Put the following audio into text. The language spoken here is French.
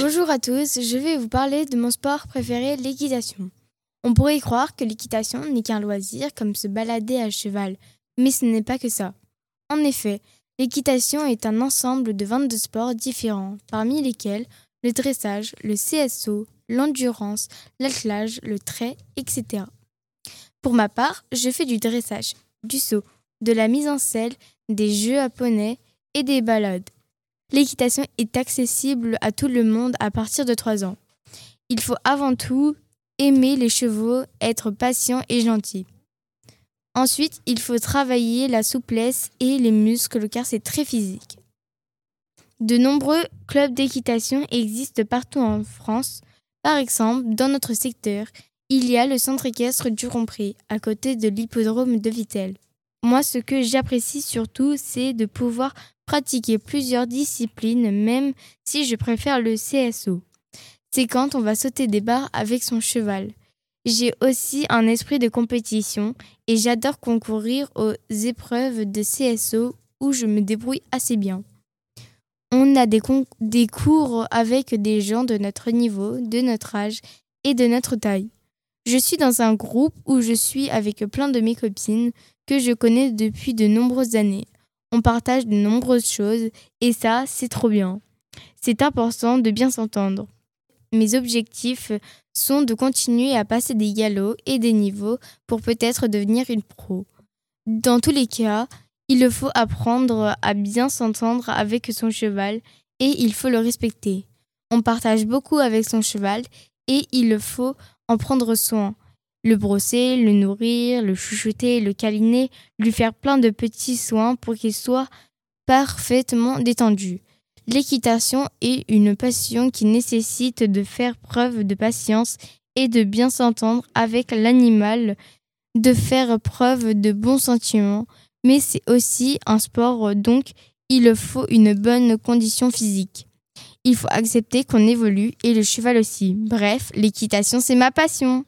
Bonjour à tous, je vais vous parler de mon sport préféré, l'équitation. On pourrait croire que l'équitation n'est qu'un loisir comme se balader à cheval, mais ce n'est pas que ça. En effet, l'équitation est un ensemble de 22 sports différents, parmi lesquels le dressage, le CSO, l'endurance, l'attelage, le trait, etc. Pour ma part, je fais du dressage, du saut, de la mise en selle, des jeux à poney et des balades. L'équitation est accessible à tout le monde à partir de 3 ans. Il faut avant tout aimer les chevaux, être patient et gentil. Ensuite, il faut travailler la souplesse et les muscles car c'est très physique. De nombreux clubs d'équitation existent partout en France. Par exemple, dans notre secteur, il y a le centre équestre du Rompré, à côté de l'hippodrome de Vittel. Moi, ce que j'apprécie surtout, c'est de pouvoir pratiquer plusieurs disciplines, même si je préfère le CSO. C'est quand on va sauter des barres avec son cheval. J'ai aussi un esprit de compétition et j'adore concourir aux épreuves de CSO où je me débrouille assez bien. On a des cours avec des gens de notre niveau, de notre âge et de notre taille. Je suis dans un groupe où je suis avec plein de mes copines que je connais depuis de nombreuses années. On partage de nombreuses choses et ça, c'est trop bien. C'est important de bien s'entendre. Mes objectifs sont de continuer à passer des galops et des niveaux pour peut-être devenir une pro. Dans tous les cas, il faut apprendre à bien s'entendre avec son cheval et il faut le respecter. On partage beaucoup avec son cheval et il faut en prendre soin. Le brosser, le nourrir, le chouchouter, le câliner, lui faire plein de petits soins pour qu'il soit parfaitement détendu. L'équitation est une passion qui nécessite de faire preuve de patience et de bien s'entendre avec l'animal, de faire preuve de bons sentiments, mais c'est aussi un sport donc il faut une bonne condition physique. Il faut accepter qu'on évolue et le cheval aussi. Bref, l'équitation c'est ma passion.